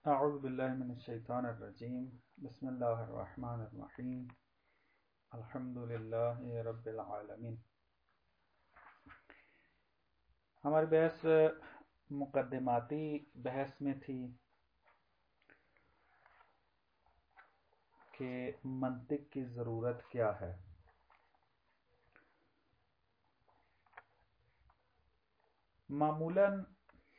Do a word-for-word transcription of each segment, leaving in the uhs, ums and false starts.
اعوذ باللہ من الشیطان الرجیم بسم اللہ الرحمن الرحیم الحمد للہ رب العالمین۔ ہماری بحث مقدماتی بحث میں تھی کہ منطق کی ضرورت کیا ہے۔ معمولاً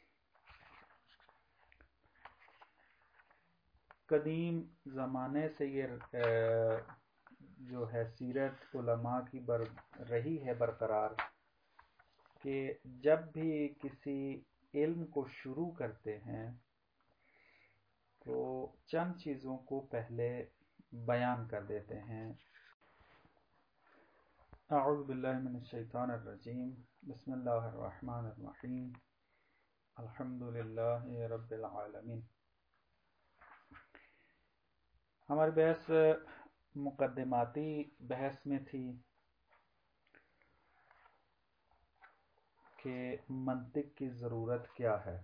قدیم زمانے سے یہ جو ہے سیرت علماء کی بر رہی ہے برقرار کہ جب بھی کسی علم کو شروع کرتے ہیں تو چند چیزوں کو پہلے بیان کر دیتے ہیں۔ اعوذ باللہ من الشیطان الرجیم بسم اللہ الرحمن الرحیم الحمد للہ رب العالمین۔ ہماری بحث مقدماتی بحث میں تھی کہ منطق کی ضرورت کیا ہے۔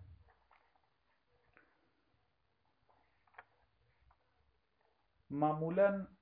معمولاً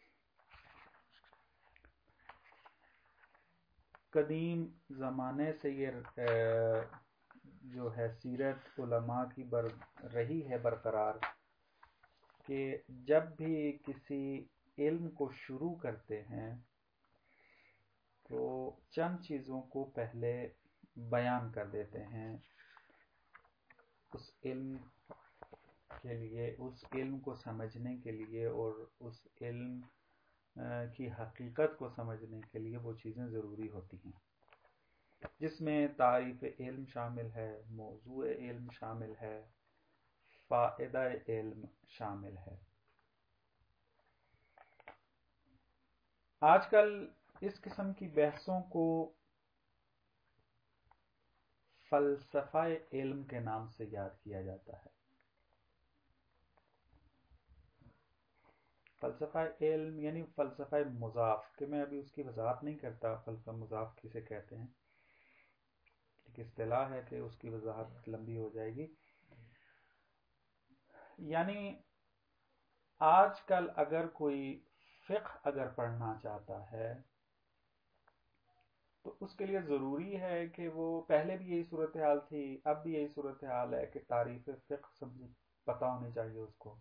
قدیم زمانے سے یہ جو ہے سیرت علماء کی بر رہی ہے برقرار کہ جب بھی کسی علم کو شروع کرتے ہیں تو چند چیزوں کو پہلے بیان کر دیتے ہیں اس علم کے لیے، اس علم کو سمجھنے کے لیے اور اس علم کی حقیقت کو سمجھنے کے لیے وہ چیزیں ضروری ہوتی ہیں، جس میں تعریف علم شامل ہے، موضوع علم شامل ہے، فائدہ علم شامل ہے۔ آج کل اس قسم کی بحثوں کو فلسفہ علم کے نام سے یاد کیا جاتا ہے۔ فلسفہ علم یعنی فلسفہ مضاف، کہ میں ابھی اس کی وضاحت نہیں کرتا فلسفہ مضاف کسے کہتے ہیں، ایک اصطلاح ہے کہ اس کی وضاحت لمبی ہو جائے گی۔ یعنی آج کل اگر کوئی فقہ اگر پڑھنا چاہتا ہے تو اس کے لیے ضروری ہے کہ وہ پہلے بھی یہی صورتحال تھی، اب بھی یہی صورتحال ہے کہ تعریف فقہ سمجھ پتہ ہونی چاہیے اس کو،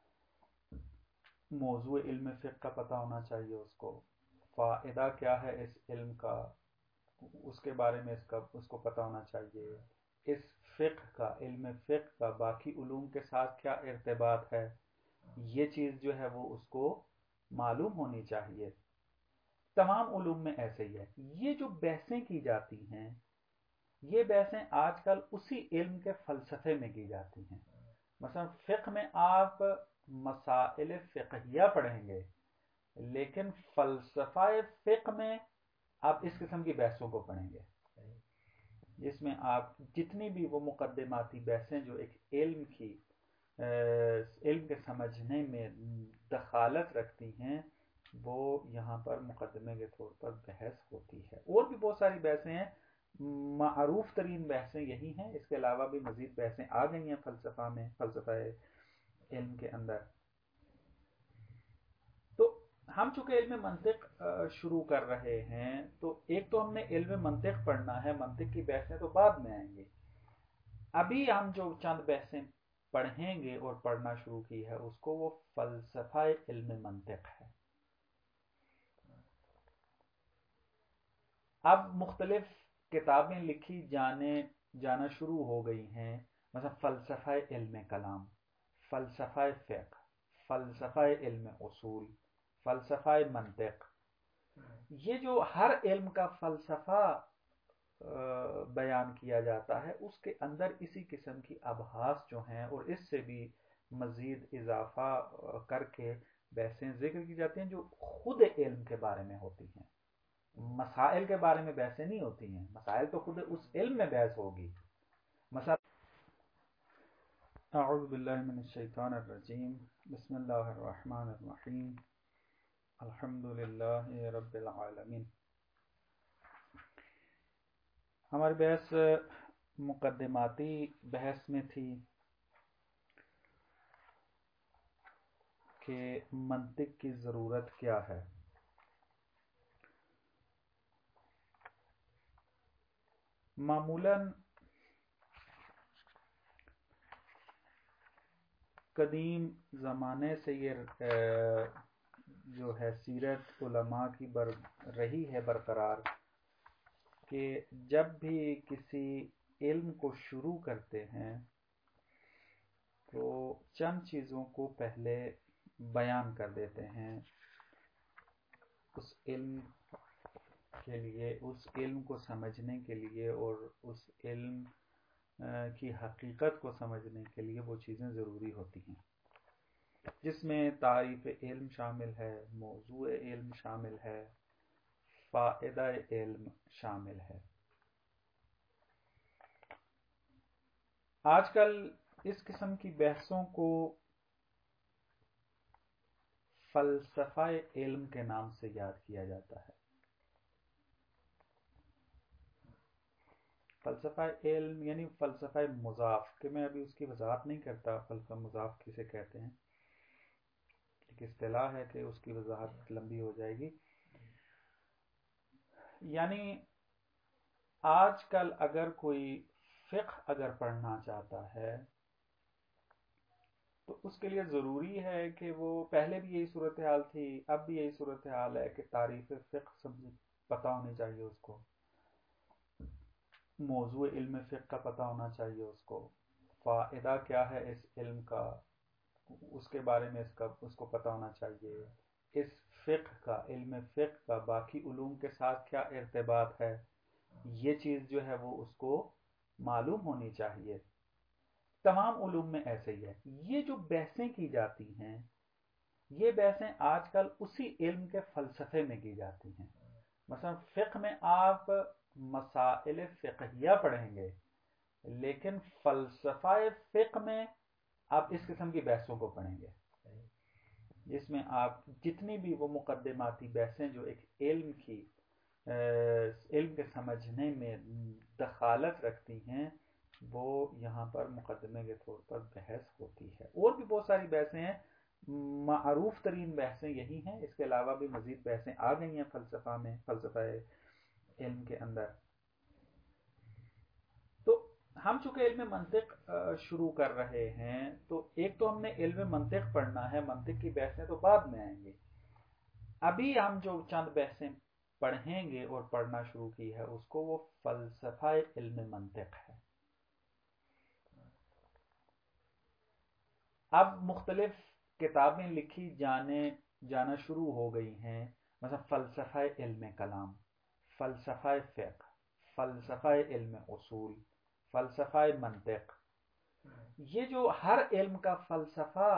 موضوع علم فقہ کا پتہ ہونا چاہیے اس کو، فائدہ کیا ہے اس علم کا اس کے بارے میں اس کا اس کو پتہ ہونا چاہیے، اس فقہ کا علم فقہ کا باقی علوم کے ساتھ کیا ارتباط ہے، یہ چیز جو ہے وہ اس کو معلوم ہونی چاہیے۔ تمام علوم میں ایسے ہی ہے۔ یہ جو بحثیں کی جاتی ہیں یہ بحثیں آج کل اسی علم کے فلسفے میں کی جاتی ہیں۔ مثلا فقہ میں آپ مسائل فقہیہ پڑھیں گے، لیکن فلسفہ فقہ میں آپ اس قسم کی بحثوں کو پڑھیں گے، جس میں آپ جتنی بھی وہ مقدماتی بحثیں جو ایک علم کی علم کے سمجھنے میں دخالت رکھتی ہیں وہ یہاں پر مقدمے کے طور پر بحث ہوتی ہے۔ اور بھی بہت ساری بحثیں ہیں، معروف ترین بحثیں یہی ہیں، اس کے علاوہ بھی مزید بحثیں آ گئی ہیں فلسفہ میں، فلسفہ علم کے اندر۔ تو ہم چونکہ علم منطق شروع کر رہے ہیں تو ایک تو ہم نے علم منطق پڑھنا ہے، منطق کی بحثیں تو بعد میں آئیں گے۔ ابھی ہم جو چند بحثیں پڑھیں گے اور پڑھنا شروع کی ہے اس کو وہ فلسفہ علم منطق ہے۔ اب مختلف کتابیں لکھی جانے جانا شروع ہو گئی ہیں، مثلا فلسفہ علم کلام، فلسفہ فقہ، فلسفہ علم اصول، فلسفہ منطق۔ یہ جو ہر علم کا فلسفہ بیان کیا جاتا ہے اس کے اندر اسی قسم کی ابحاث جو ہیں اور اس سے بھی مزید اضافہ کر کے بحثیں ذکر کی جاتی ہیں جو خود علم کے بارے میں ہوتی ہیں، مسائل کے بارے میں بحثیں نہیں ہوتی ہیں، مسائل تو خود اس علم میں بحث ہوگی۔ مثلا اعوذ باللہ من الشیطان الرجیم بسم اللہ الرحمن الرحیم الحمد للہ رب العالمین۔ ہماری بحث مقدماتی بحث میں تھی کہ منطق کی ضرورت کیا ہے. معمولاً قدیم زمانے سے یہ جو ہے سیرت علماء کی بر رہی ہے برقرار کہ جب بھی کسی علم کو شروع کرتے ہیں تو چند چیزوں کو پہلے بیان کر دیتے ہیں اس علم کے لیے، اس علم کو سمجھنے کے لیے اور اس علم کی حقیقت کو سمجھنے کے لیے وہ چیزیں ضروری ہوتی ہیں، جس میں تعریف علم شامل ہے، موضوع علم شامل ہے، فائدہ علم شامل ہے. آج کل اس قسم کی بحثوں کو فلسفہ علم کے نام سے یاد کیا جاتا ہے. فلسفہ علم یعنی فلسفہ مضاف، کہ میں ابھی اس کی وضاحت نہیں کرتا فلسفہ مضاف کسے کہتے ہیں، ایک اصطلاح ہے کہ اس کی وضاحت لمبی ہو جائے گی. یعنی آج کل اگر کوئی فقہ اگر پڑھنا چاہتا ہے تو اس کے لیے ضروری ہے کہ وہ، پہلے بھی یہی صورتحال تھی، اب بھی یہی صورتحال ہے کہ تعریف فقہ سمجھ پتہ ہونی چاہیے اس کو، موضوع علم فقہ کا پتہ ہونا چاہیے اس کو، فائدہ کیا ہے اس علم کا اس کے بارے میں اس کا اس کو پتہ ہونا چاہیے، اس فقہ کا، علم فقہ کا باقی علوم کے ساتھ کیا ارتباط ہے، یہ چیز جو ہے وہ اس کو معلوم ہونی چاہیے. تمام علوم میں ایسے ہی ہے. یہ جو بحثیں کی جاتی ہیں یہ بحثیں آج کل اسی علم کے فلسفے میں کی جاتی ہیں. مثلا فقہ میں آپ مسائل فقہیہ پڑھیں گے، لیکن فلسفہ فقہ میں آپ اس قسم کی بحثوں کو پڑھیں گے جس میں آپ جتنی بھی وہ مقدماتی بحثیں جو ایک علم کی علم کے سمجھنے میں دخالت رکھتی ہیں وہ یہاں پر مقدمے کے طور پر بحث ہوتی ہے. اور بھی بہت ساری بحثیں ہیں، معروف ترین بحثیں یہی ہیں، اس کے علاوہ بھی مزید بحثیں آ گئی ہیں فلسفہ میں، فلسفہ علم کے اندر. تو ہم چونکہ علم منطق شروع کر رہے ہیں تو ایک تو ہم نے علم منطق پڑھنا ہے، منطق کی بحثیں تو بعد میں آئیں گی. ابھی ہم جو چند بحثیں پڑھیں گے اور پڑھنا شروع کی ہے اس کو وہ فلسفہ علم منطق ہے. اب مختلف کتابیں لکھی جانے جانا شروع ہو گئی ہیں، مثلا فلسفہ علم کلام، فلسفہ فقہ، فلسفہ علم اصول، فلسفہ منطق. یہ جو ہر علم کا فلسفہ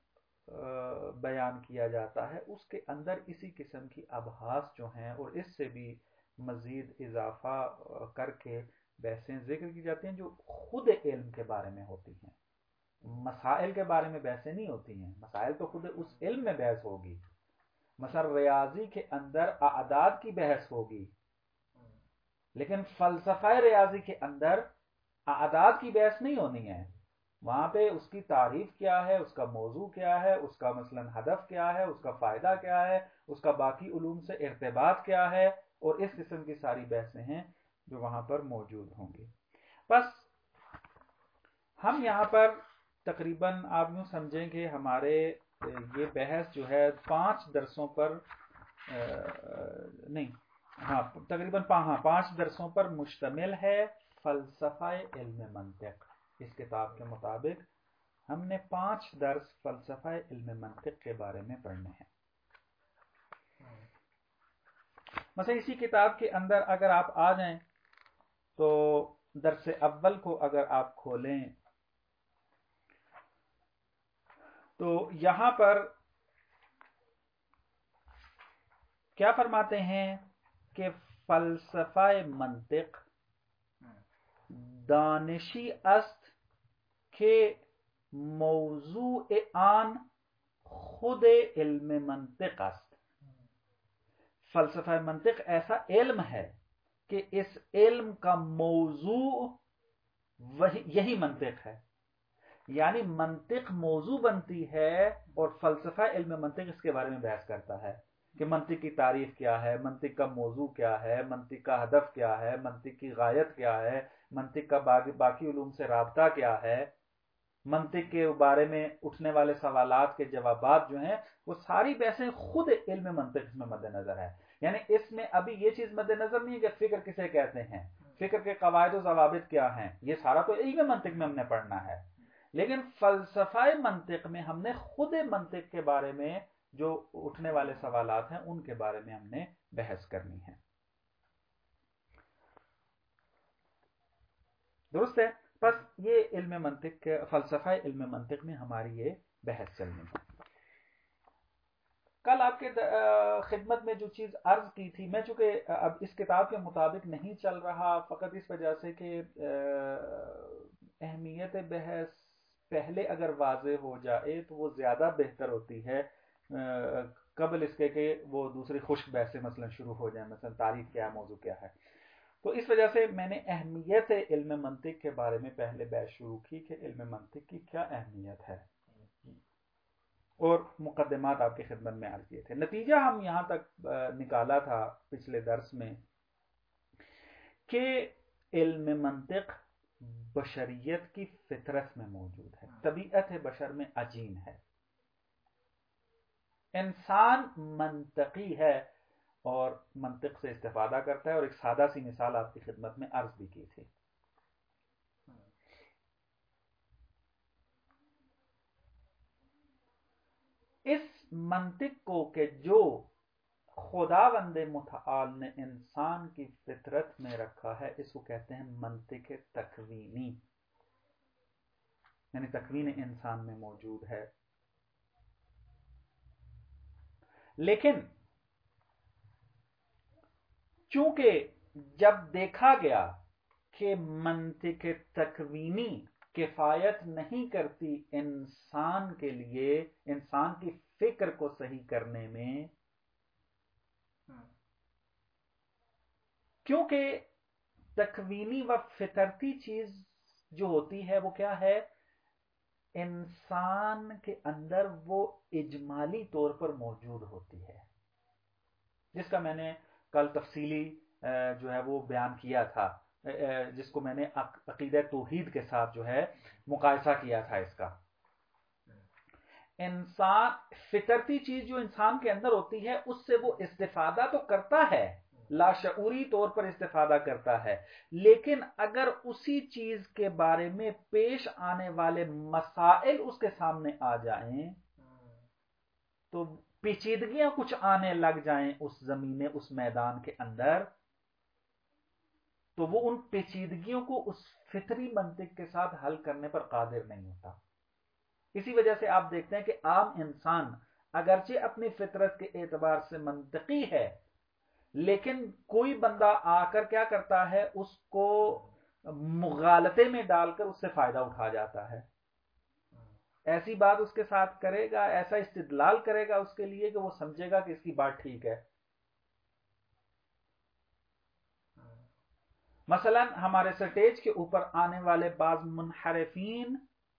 بیان کیا جاتا ہے اس کے اندر اسی قسم کی ابحاث جو ہیں اور اس سے بھی مزید اضافہ کر کے بحثیں ذکر کی جاتی ہیں جو خود علم کے بارے میں ہوتی ہیں. مسائل کے بارے میں بحثیں نہیں ہوتی ہیں، مسائل تو خود اس علم میں بحث ہوگی. مثلا ریاضی کے اندر اعداد کی بحث ہوگی، لیکن فلسفہ ریاضی کے اندر اعداد کی بحث نہیں ہونی ہے. وہاں پہ اس کی تعریف کیا ہے، اس کا موضوع کیا ہے، اس کا مثلا ہدف کیا ہے، اس کا فائدہ کیا ہے، اس کا باقی علوم سے ارتباط کیا ہے، اور اس قسم کی ساری بحثیں ہیں جو وہاں پر موجود ہوں گی. بس ہم یہاں پر تقریباً آپ یوں سمجھیں کہ ہمارے یہ بحث جو ہے پانچ درسوں پر نہیں ہاں تقریباً ہاں پانچ درسوں پر مشتمل ہے. فلسفہ علم منطق، اس کتاب کے مطابق ہم نے پانچ درس فلسفہ علم منطق کے بارے میں پڑھنے ہیں. مثلا اسی کتاب کے اندر اگر آپ آ جائیں تو درس اول کو اگر آپ کھولیں تو یہاں پر کیا فرماتے ہیں کہ فلسفہ منطق دانشی است کہ موضوع آن خود علم منطق است. فلسفہ منطق ایسا علم ہے کہ اس علم کا موضوع وہی یہی منطق ہے. یعنی منطق موضوع بنتی ہے اور فلسفہ علم منطق اس کے بارے میں بحث کرتا ہے کہ منطق کی تعریف کیا ہے، منطق کا موضوع کیا ہے، منطق کا ہدف کیا ہے، منطق کی غایت کیا ہے، منطق کا باقی علوم سے رابطہ کیا ہے، منطق کے بارے میں اٹھنے والے سوالات کے جوابات جو ہیں وہ ساری بحثیں خود علم منطق اس میں مد نظر ہے. یعنی اس میں ابھی یہ چیز مد نظر نہیں ہے کہ فکر کسے کہتے ہیں، فکر کے قواعد و ضوابط کیا ہیں، یہ سارا تو علم منطق میں ہم نے پڑھنا ہے. لیکن فلسفہ منطق میں ہم نے خود منطق کے بارے میں جو اٹھنے والے سوالات ہیں ان کے بارے میں ہم نے بحث کرنی ہے. درست ہے؟ بس یہ علم منطق کے فلسفہ علم منطق میں ہماری یہ بحث چلنی ہے. کل آپ کے خدمت میں جو چیز عرض کی تھی، میں چونکہ اب اس کتاب کے مطابق نہیں چل رہا، فقط اس وجہ سے کہ اہمیت بحث پہلے اگر واضح ہو جائے تو وہ زیادہ بہتر ہوتی ہے قبل اس کے کہ وہ دوسری خشک بحثیں مثلا شروع ہو جائیں، مثلا تعریف کیا ہے، موضوع کیا ہے. تو اس وجہ سے میں نے اہمیت علم منطق کے بارے میں پہلے بحث شروع کی کہ علم منطق کی کیا اہمیت ہے، اور مقدمات آپ کی خدمت میں عرض کیے تھے. نتیجہ ہم یہاں تک نکالا تھا پچھلے درس میں کہ علم منطق بشریت کی فطرت میں موجود ہے، طبیعت بشر میں عجین ہے. انسان منطقی ہے اور منطق سے استفادہ کرتا ہے، اور ایک سادہ سی مثال آپ کی خدمت میں عرض بھی کی تھی. اس منطق کو کہ جو خداوند متعال نے انسان کی فطرت میں رکھا ہے، اس کو کہتے ہیں منطق تکوینی، یعنی تکوین انسان میں موجود ہے. لیکن چونکہ جب دیکھا گیا کہ منطق تکوینی کفایت نہیں کرتی انسان کے لیے، انسان کی فکر کو صحیح کرنے میں، کیونکہ تکوینی و فطرتی چیز جو ہوتی ہے وہ کیا ہے، انسان کے اندر وہ اجمالی طور پر موجود ہوتی ہے، جس کا میں نے کل تفصیلی جو ہے وہ بیان کیا تھا، جس کو میں نے عقیدہ توحید کے ساتھ جو ہے مقایسہ کیا تھا. اس کا انسان فطرتی چیز جو انسان کے اندر ہوتی ہے اس سے وہ استفادہ تو کرتا ہے، لاشعوری طور پر استفادہ کرتا ہے، لیکن اگر اسی چیز کے بارے میں پیش آنے والے مسائل اس کے سامنے آ جائیں تو پیچیدگیاں کچھ آنے لگ جائیں اس زمین، اس میدان کے اندر، تو وہ ان پیچیدگیوں کو اس فطری منطق کے ساتھ حل کرنے پر قادر نہیں ہوتا. اسی وجہ سے آپ دیکھتے ہیں کہ عام انسان اگرچہ اپنی فطرت کے اعتبار سے منطقی ہے، لیکن کوئی بندہ آ کر کیا کرتا ہے، اس کو مغالطے میں ڈال کر اس سے فائدہ اٹھا جاتا ہے. ایسی بات اس کے ساتھ کرے گا، ایسا استدلال کرے گا اس کے لیے کہ وہ سمجھے گا کہ اس کی بات ٹھیک ہے. مثلا ہمارے سٹیج کے اوپر آنے والے بعض منحرفین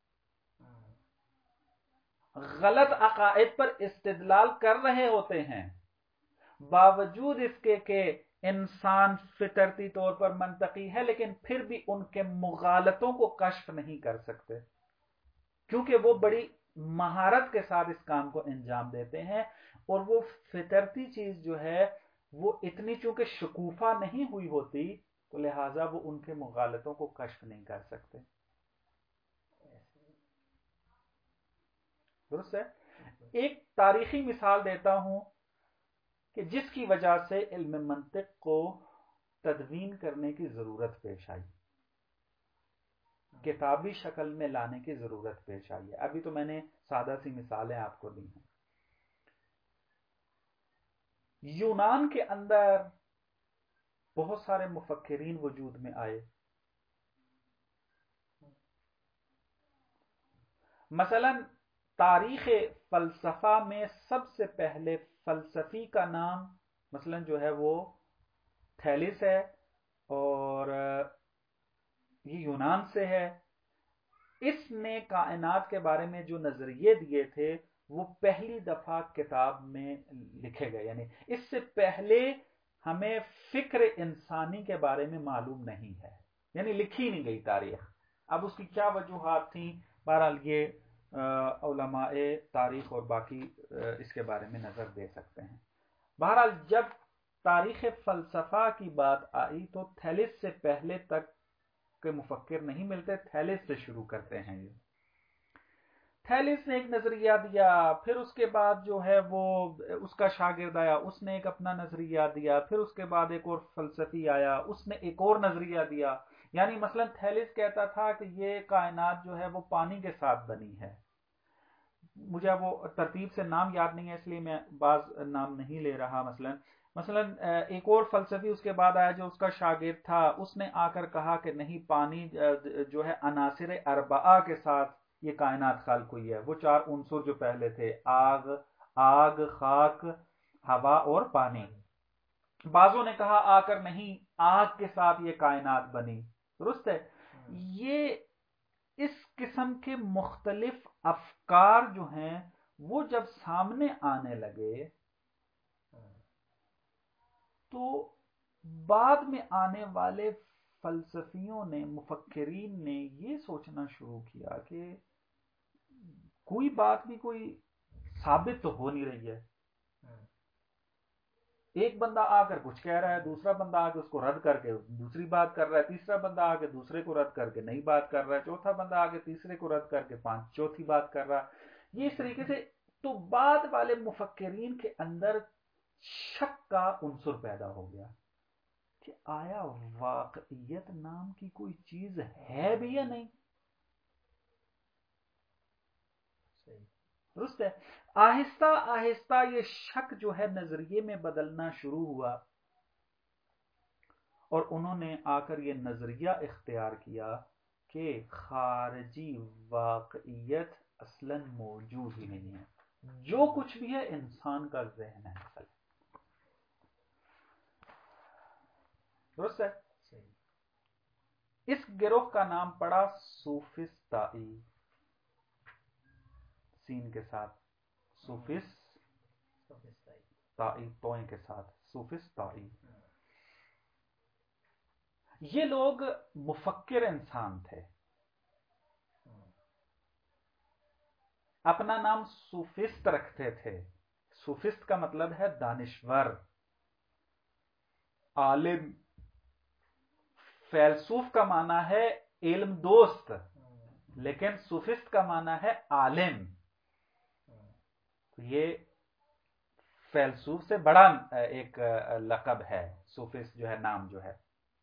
غلط عقائد پر استدلال کر رہے ہوتے ہیں، باوجود اس کے کہ انسان فطرتی طور پر منطقی ہے، لیکن پھر بھی ان کے مغالطوں کو کشف نہیں کر سکتے، کیونکہ وہ بڑی مہارت کے ساتھ اس کام کو انجام دیتے ہیں، اور وہ فطرتی چیز جو ہے وہ اتنی چونکہ شکوفہ نہیں ہوئی ہوتی تو لہٰذا وہ ان کے مغالطوں کو کشف نہیں کر سکتے. درست ہے؟ ایک تاریخی مثال دیتا ہوں کہ جس کی وجہ سے علم منطق کو تدوین کرنے کی ضرورت پیش آئی، کتابی شکل میں لانے کی ضرورت پیش آئی ہے. ابھی تو میں نے سادہ سی مثالیں آپ کو دی ہیں. یونان کے اندر بہت سارے مفکرین وجود میں آئے. مثلا تاریخ فلسفہ میں سب سے پہلے فلسفی کا نام مثلا جو ہے وہ تھیلس ہے، اور یہ یونان سے ہے. اس نے کائنات کے بارے میں جو نظریے دیے تھے وہ پہلی دفعہ کتاب میں لکھے گئے، یعنی اس سے پہلے ہمیں فکر انسانی کے بارے میں معلوم نہیں ہے، یعنی لکھی نہیں گئی تاریخ۔ اب اس کی کیا وجوہات تھیں، بہرحال یہ علماء تاریخ اور باقی اس کے بارے میں نظر دے سکتے ہیں۔ بہرحال جب تاریخ فلسفہ کی بات آئی تو تھیلس سے پہلے تک کے مفکر نہیں ملتے، تھیلس سے شروع کرتے ہیں۔ یہ تھیلس نے ایک نظریہ دیا، پھر اس کے بعد جو ہے وہ اس کا شاگرد آیا، اس نے ایک اپنا نظریہ دیا، پھر اس کے بعد ایک اور فلسفی آیا، اس نے ایک اور نظریہ دیا۔ یعنی مثلا تھیلس کہتا تھا کہ یہ کائنات جو ہے وہ پانی کے ساتھ بنی ہے۔ مجھے وہ ترتیب سے نام یاد نہیں ہے اس لیے میں بعض نام نہیں لے رہا۔ مثلا مثلا ایک اور فلسفی اس کے بعد آیا جو اس کا شاگرد تھا، اس نے آ کر کہا کہ نہیں، پانی جو ہے عناصر اربعہ کے ساتھ یہ کائنات خلق ہوئی ہے، وہ چار عنصر جو پہلے تھے، آگ آگ خاک ہوا اور پانی۔ بعضوں نے کہا آ کر نہیں، آگ کے ساتھ یہ کائنات بنی، درست ہے۔ یہ اس قسم کے مختلف افکار جو ہیں وہ جب سامنے آنے لگے تو بعد میں آنے والے فلسفیوں نے، مفکرین نے یہ سوچنا شروع کیا کہ کوئی بات بھی کوئی ثابت تو ہو نہیں رہی ہے۔ ایک بندہ آ کر کچھ کہہ رہا ہے، دوسرا بندہ آ کے اس کو رد کر کے دوسری بات کر رہا ہے، تیسرا بندہ آ کے دوسرے کو رد کر کے نئی بات کر رہا ہے، چوتھا بندہ آ کے تیسرے کو رد کر کے پانچ چوتھی بات کر رہا ہے۔ یہ اس طریقے سے تو بعد والے مفکرین کے اندر شک کا عنصر پیدا ہو گیا کہ آیا واقعیت نام کی کوئی چیز ہے بھی یا نہیں۔ درست ہے۔ آہستہ آہستہ یہ شک جو ہے نظریے میں بدلنا شروع ہوا، اور انہوں نے آ کر یہ نظریہ اختیار کیا کہ خارجی واقعیت اصلاً موجود ہی نہیں ہے، جو کچھ بھی ہے انسان کا ذہن ہے اصل۔ درست ہے۔ اس گروہ کا نام پڑا سوفسطائی، سین کے ساتھ سوفس تائی توئیں کے ساتھ سوفسطائی۔ یہ لوگ مفکر انسان تھے، اپنا نام سوفسٹ رکھتے تھے۔ سوفسٹ کا مطلب ہے دانشور، عالم۔ فیلسوف کا معنی ہے علم دوست، لیکن سوفسٹ کا معنی ہے عالم۔ یہ فیلسوف سے بڑا ایک لقب ہے سوفسٹ جو ہے، نام جو ہے۔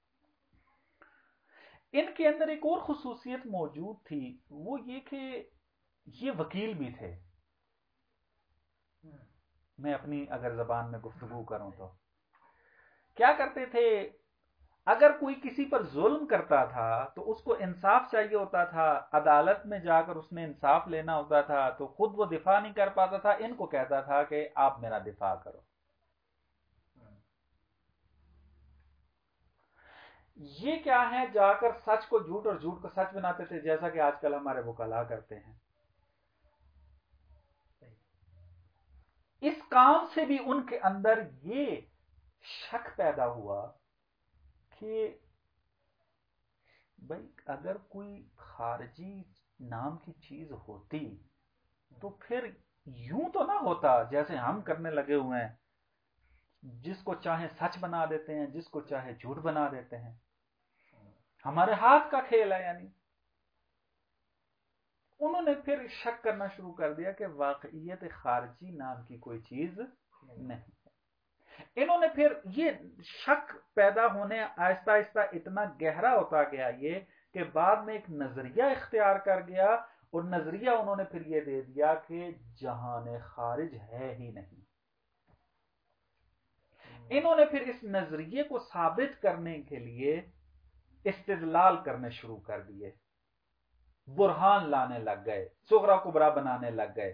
ان کے اندر ایک اور خصوصیت موجود تھی، وہ یہ کہ یہ وکیل بھی تھے۔ میں اپنی اگر زبان میں گفتگو کروں تو کیا کرتے تھے، اگر کوئی کسی پر ظلم کرتا تھا تو اس کو انصاف چاہیے ہوتا تھا، عدالت میں جا کر اس نے انصاف لینا ہوتا تھا، تو خود وہ دفاع نہیں کر پاتا تھا، ان کو کہتا تھا کہ آپ میرا دفاع کرو۔ یہ کیا ہے، جا کر سچ کو جھوٹ اور جھوٹ کو سچ بناتے تھے، جیسا کہ آج کل ہمارے وکلاء کرتے ہیں۔ اس کام سے بھی ان کے اندر یہ شک پیدا ہوا کہ بھائی اگر کوئی خارجی نام کی چیز ہوتی تو پھر یوں تو نہ ہوتا جیسے ہم کرنے لگے ہوئے ہیں، جس کو چاہے سچ بنا دیتے ہیں، جس کو چاہے جھوٹ بنا دیتے ہیں، ہمارے ہاتھ کا کھیل ہے۔ یعنی انہوں نے پھر شک کرنا شروع کر دیا کہ واقعیت خارجی نام کی کوئی چیز نہیں ہے۔ انہوں نے پھر یہ شک پیدا ہونے آہستہ آہستہ اتنا گہرا ہوتا گیا یہ کہ بعد میں ایک نظریہ اختیار کر گیا، اور نظریہ انہوں نے پھر یہ دے دیا کہ جہان خارج ہے ہی نہیں۔ انہوں نے پھر اس نظریے کو ثابت کرنے کے لیے استدلال کرنے شروع کر دیے، برہان لانے لگ گئے، صغرا کبرا بنانے لگ گئے۔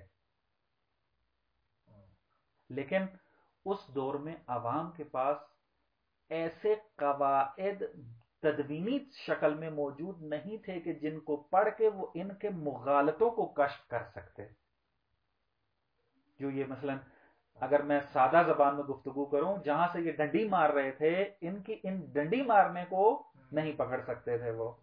لیکن اس دور میں عوام کے پاس ایسے قواعد تدوینی شکل میں موجود نہیں تھے کہ جن کو پڑھ کے وہ ان کے مغالطوں کو کشف کر سکتے. جو یہ مثلا اگر میں سادہ زبان میں گفتگو کروں، جہاں سے یہ ڈنڈی مار رہے تھے، ان کی ان ڈنڈی مارنے کو نہیں پکڑ سکتے تھے وہ.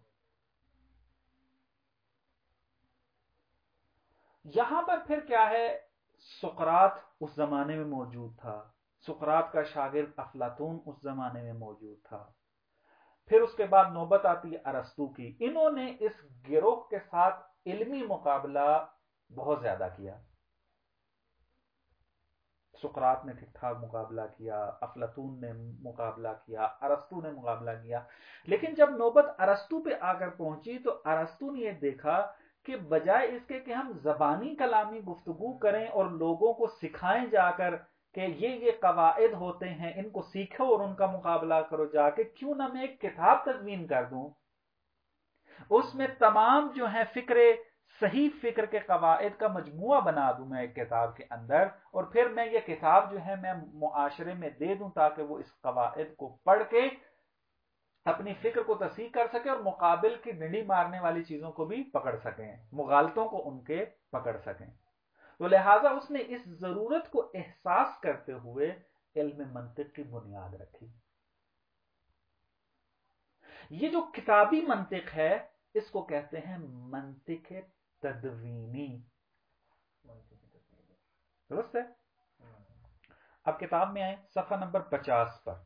یہاں پر پھر کیا ہے، سقراط اس زمانے میں موجود تھا، سقراط کا شاگرد افلاطون اس زمانے میں موجود تھا. پھر اس کے بعد نوبت آتی ہے ارسطو کی. انہوں نے اس گروہ کے ساتھ علمی مقابلہ بہت زیادہ کیا. سقراط نے ٹھیک ٹھاک مقابلہ کیا، افلاطون نے مقابلہ کیا، ارسطو نے مقابلہ کیا. لیکن جب نوبت ارسطو پہ آ کر پہنچی تو ارسطو نے یہ دیکھا کہ بجائے اس کے کہ ہم زبانی کلامی گفتگو کریں اور لوگوں کو سکھائیں جا کر کہ یہ یہ قواعد ہوتے ہیں، ان کو سیکھو اور ان کا مقابلہ کرو جا کے، کیوں نہ میں ایک کتاب تدوین کر دوں، اس میں تمام جو ہیں فکر صحیح فکر کے قواعد کا مجموعہ بنا دوں میں ایک کتاب کے اندر، اور پھر میں یہ کتاب جو ہے میں معاشرے میں دے دوں تاکہ وہ اس قواعد کو پڑھ کے اپنی فکر کو تصحیح کر سکے اور مقابل کی ڈنڈی مارنے والی چیزوں کو بھی پکڑ سکیں، مغالطوں کو ان کے پکڑ سکیں. تو لہٰذا اس نے اس ضرورت کو احساس کرتے ہوئے علم منطق کی بنیاد رکھی. یہ جو کتابی منطق ہے اس کو کہتے ہیں منطق تدوینی. درست ہے؟ اب کتاب میں آئے صفحہ نمبر پچاس پر.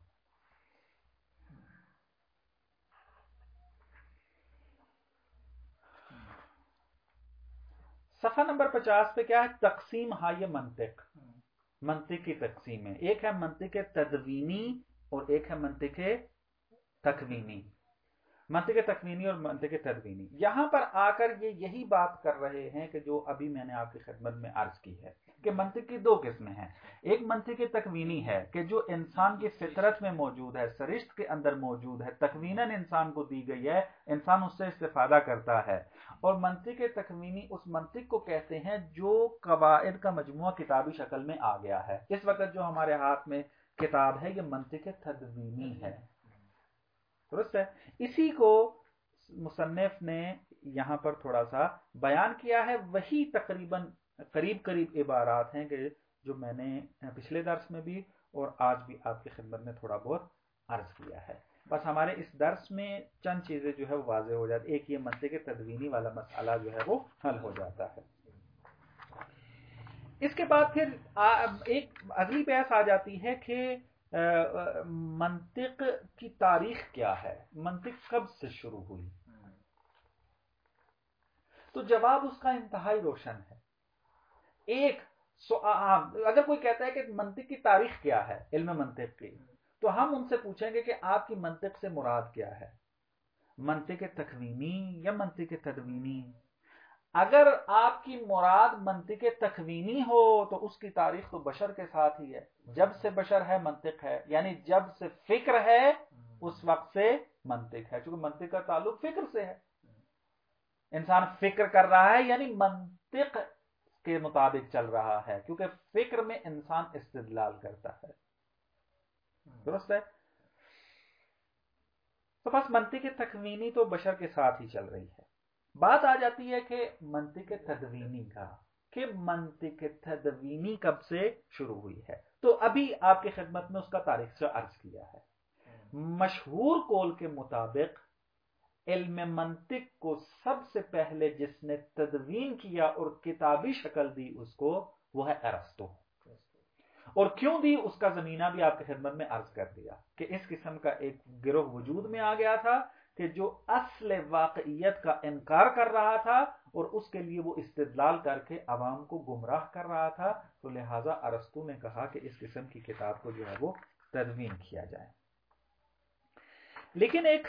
صفحہ نمبر پچاس پہ کیا ہے؟ تقسیم ہائے منطق. منطق کی تقسیم ہے، ایک ہے منطق تدوینی اور ایک ہے منطق تکوینی. منطق تکوینی اور منطق تدوینی، یہاں پر آ کر یہ یہی بات کر رہے ہیں کہ جو ابھی میں نے آپ کی خدمت میں عرض کی ہے کہ منطق کی دو قسمیں ہیں. ایک منطق تکوینی ہے کہ جو انسان کی فطرت میں موجود ہے، سرشت کے اندر موجود ہے، تکویناً انسان کو دی گئی ہے، انسان اس سے استفادہ کرتا ہے. اور منطق تکوینی اس منطق کو کہتے ہیں جو قواعد کا مجموعہ کتابی شکل میں آ گیا ہے. اس وقت جو ہمارے ہاتھ میں کتاب ہے یہ منطق تدوینی ہے. درست ہے؟ اسی کو مصنف نے یہاں پر تھوڑا سا بیان کیا ہے. وہی تقریباً قریب قریب عبارات ہیں کہ جو میں نے پچھلے درس میں بھی اور آج بھی آپ کی خدمت میں تھوڑا بہت عرض کیا ہے. بس ہمارے اس درس میں چند چیزیں جو ہے وہ واضح ہو جاتی. ایک یہ منطق تدوینی والا مسئلہ جو ہے وہ حل ہو جاتا ہے. اس کے بعد پھر ایک اگلی بحث آ جاتی ہے کہ منطق کی تاریخ کیا ہے، منطق کب سے شروع ہوئی. تو جواب اس کا انتہائی روشن ہے. ایک اگر کوئی کہتا ہے کہ منطق کی تاریخ کیا ہے علم منطق کی، تو ہم ان سے پوچھیں گے کہ آپ کی منطق سے مراد کیا ہے، منطق تکوینی یا منطق تدوینی. اگر آپ کی مراد منطق تکوینی ہو تو اس کی تاریخ تو بشر کے ساتھ ہی ہے. جب سے بشر ہے منطق ہے، یعنی جب سے فکر ہے اس وقت سے منطق ہے، چونکہ منطق کا تعلق فکر سے ہے. انسان فکر کر رہا ہے یعنی منطق کے مطابق چل رہا ہے، کیونکہ فکر میں انسان استدلال کرتا ہے. درست ہے؟ تو بس منطق تکوینی تو بشر کے ساتھ ہی چل رہی ہے. بات آ جاتی ہے کہ منطق تدوینی کا، کہ منطق تدوینی کب سے شروع ہوئی ہے. تو ابھی آپ کی خدمت میں اس کا تاریخ سے عرض کیا ہے. مشہور قول کے مطابق علم منطق کو سب سے پہلے جس نے تدوین کیا اور کتابی شکل دی اس کو، وہ ہے ارسطو. اور کیوں دی اس کا زمینہ بھی آپ کی خدمت میں عرض کر دیا کہ اس قسم کا ایک گروہ وجود میں آ گیا تھا کہ جو اصل واقعیت کا انکار کر رہا تھا اور اس کے لیے وہ استدلال کر کے عوام کو گمراہ کر رہا تھا. تو لہٰذا ارسطو نے کہا کہ اس قسم کی کتاب کو جو ہے وہ تدوین کیا جائے. لیکن ایک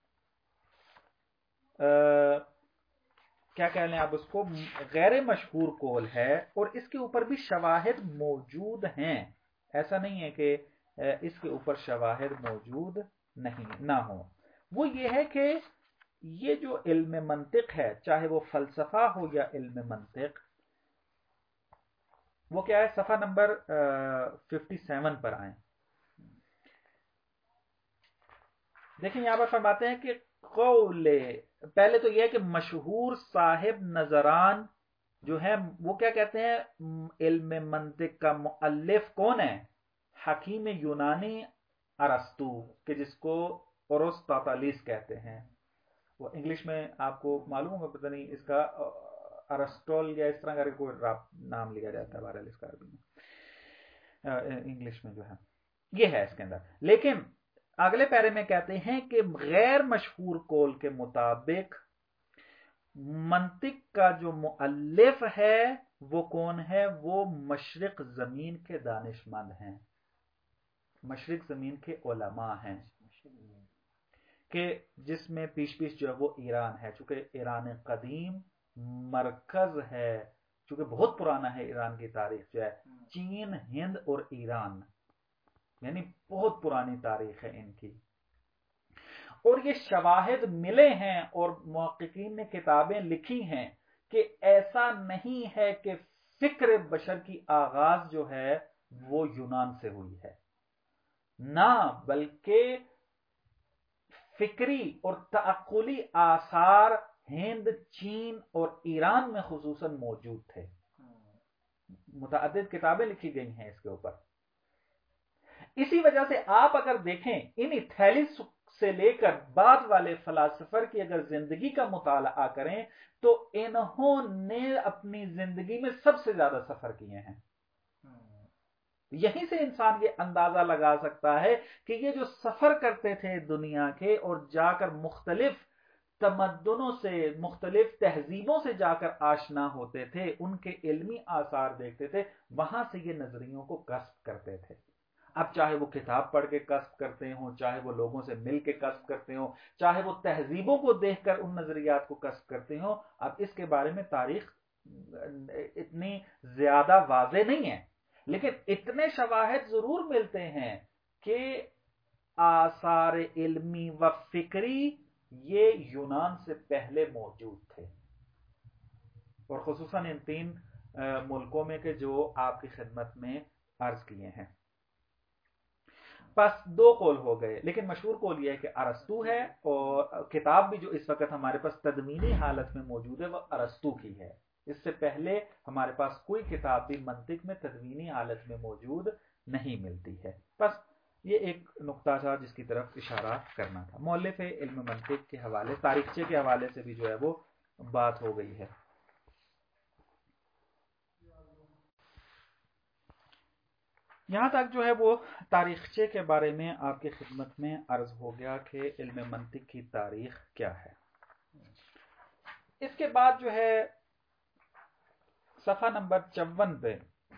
آ, کیا کہہ لیں آپ اس کو، غیر مشہور قول ہے اور اس کے اوپر بھی شواہد موجود ہیں. ایسا نہیں ہے کہ اس کے اوپر شواہد موجود نہیں نہ ہوں. وہ یہ ہے کہ یہ جو علم منطق ہے، چاہے وہ فلسفہ ہو یا علم منطق، وہ کیا ہے؟ صفحہ نمبر ففٹی سیون پر آئیں. دیکھیں یہاں پر فرماتے ہیں کہ قول، پہلے تو یہ ہے کہ مشہور صاحب نظران جو ہے وہ کیا کہتے ہیں، علم منطق کا مؤلف کون ہے؟ حکیم یونانی ارسطو، کہ جس کو اوروسطاطالیس کہتے ہیں. وہ انگلش میں آپ کو معلوم ہوگا، پتہ نہیں اس کا ارسٹول یا اس طرح کا کوئی نام لیا جاتا ہے بہرحال اس کا عربی میں، انگلش میں جو ہے یہ ہے اس کے اندر. لیکن اگلے پیرے میں کہتے ہیں کہ غیر مشہور قول کے مطابق منطق کا جو مؤلف ہے وہ کون ہے؟ وہ مشرق زمین کے دانشمند ہیں، مشرق زمین کے علماء ہیں، کہ جس میں پیش پیش جو ہے وہ ایران ہے، چونکہ ایران قدیم مرکز ہے، چونکہ بہت پرانا ہے ایران کی تاریخ جو ہے، چین، ہند اور ایران، یعنی بہت پرانی تاریخ ہے ان کی. اور یہ شواہد ملے ہیں اور محققین نے کتابیں لکھی ہیں کہ ایسا نہیں ہے کہ فکر بشر کی آغاز جو ہے وہ یونان سے ہوئی ہے، نہ بلکہ فکری اور تعقلی آثار ہند، چین اور ایران میں خصوصاً موجود تھے. متعدد کتابیں لکھی گئی ہیں اس کے اوپر. اسی وجہ سے آپ اگر دیکھیں انہی تھیلیس سے لے کر بعد والے فلاسفر کی اگر زندگی کا مطالعہ کریں تو انہوں نے اپنی زندگی میں سب سے زیادہ سفر کیے ہیں. یہیں سے انسان یہ اندازہ لگا سکتا ہے کہ یہ جو سفر کرتے تھے دنیا کے اور جا کر مختلف تمدنوں سے، مختلف تہذیبوں سے جا کر آشنا ہوتے تھے، ان کے علمی آثار دیکھتے تھے، وہاں سے یہ نظریوں کو کسب کرتے تھے. اب چاہے وہ کتاب پڑھ کے کسب کرتے ہوں، چاہے وہ لوگوں سے مل کے کسب کرتے ہوں، چاہے وہ تہذیبوں کو دیکھ کر ان نظریات کو کسب کرتے ہوں. اب اس کے بارے میں تاریخ اتنی زیادہ واضح نہیں ہے، لیکن اتنے شواہد ضرور ملتے ہیں کہ آثار علمی و فکری یہ یونان سے پہلے موجود تھے، اور خصوصاً ان تین ملکوں میں کہ جو آپ کی خدمت میں عرض کیے ہیں. پس دو قول ہو گئے، لیکن مشہور قول یہ ہے کہ ارسطو ہے، اور کتاب بھی جو اس وقت ہمارے پاس تدوینی حالت میں موجود ہے وہ ارسطو کی ہے. اس سے پہلے ہمارے پاس کوئی کتاب بھی منطق میں تدوینی حالت میں موجود نہیں ملتی ہے. بس یہ ایک نقطہ تھا جس کی طرف اشارہ کرنا تھا. مؤلف علم منطق کے حوالے، تاریخچے کے حوالے سے بھی جو ہے وہ بات ہو گئی ہے. یہاں تک جو ہے وہ تاریخچے کے بارے میں آپ کی خدمت میں عرض ہو گیا کہ علم منطق کی تاریخ کیا ہے. اس کے بعد جو ہے صفحہ نمبر چون پہ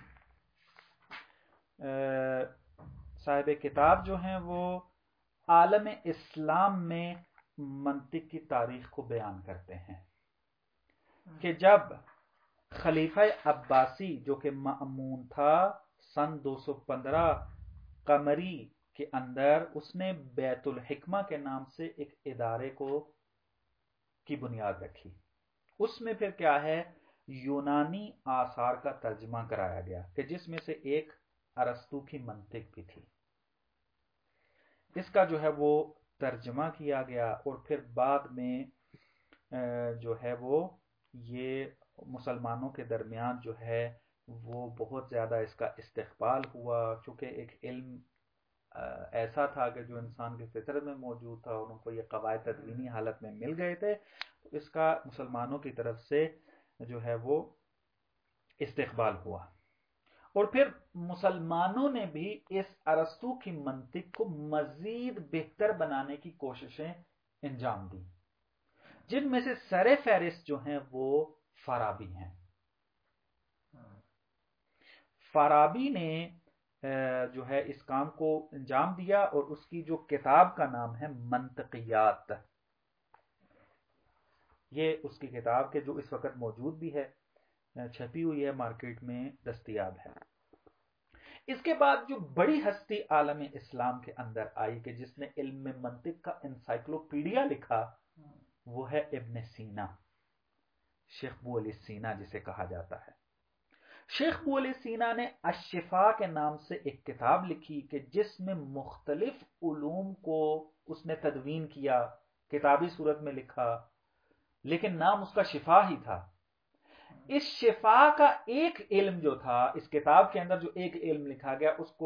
صاحب کتاب جو ہیں وہ عالم اسلام میں منطق کی تاریخ کو بیان کرتے ہیں کہ جب خلیفہ عباسی جو کہ مأمون تھا سن دو سو پندرہ قمری کے اندر، اس نے بیت الحکمہ کے نام سے ایک ادارے کو کی بنیاد رکھی. اس میں پھر کیا ہے، یونانی آثار کا ترجمہ کرایا گیا کہ جس میں سے ایک ارسطو کی منطق بھی تھی. اس کا جو ہے وہ ترجمہ کیا گیا، اور پھر بعد میں جو ہے وہ یہ مسلمانوں کے درمیان جو ہے وہ بہت زیادہ اس کا استقبال ہوا، چونکہ ایک علم ایسا تھا کہ جو انسان کی فطرت میں موجود تھا اور ان کو یہ قواعد تدوینی حالت میں مل گئے تھے. اس کا مسلمانوں کی طرف سے جو ہے وہ استقبال ہوا، اور پھر مسلمانوں نے بھی اس ارسطو کی منطق کو مزید بہتر بنانے کی کوششیں انجام دی، جن میں سے سر فہرست جو ہیں وہ فارابی ہیں. فارابی نے جو ہے اس کام کو انجام دیا، اور اس کی جو کتاب کا نام ہے منطقیات، یہ اس کی کتاب کے جو اس وقت موجود بھی ہے، چھپی ہوئی ہے، مارکیٹ میں دستیاب ہے. اس کے بعد جو بڑی ہستی عالم اسلام کے اندر آئی کہ جس نے علم منطق کا انسائکلوپیڈیا لکھا، وہ ہے ابن سینا، شیخ بو علی سینا جسے کہا جاتا ہے. شیخ ابو علی سینا نے الشفا کے نام سے ایک کتاب لکھی کہ جس میں مختلف علوم کو اس نے تدوین کیا، کتابی صورت میں لکھا، لیکن نام اس کا شفا ہی تھا۔ اس شفا کا ایک علم جو تھا، اس کتاب کے اندر جو ایک علم لکھا گیا، اس کو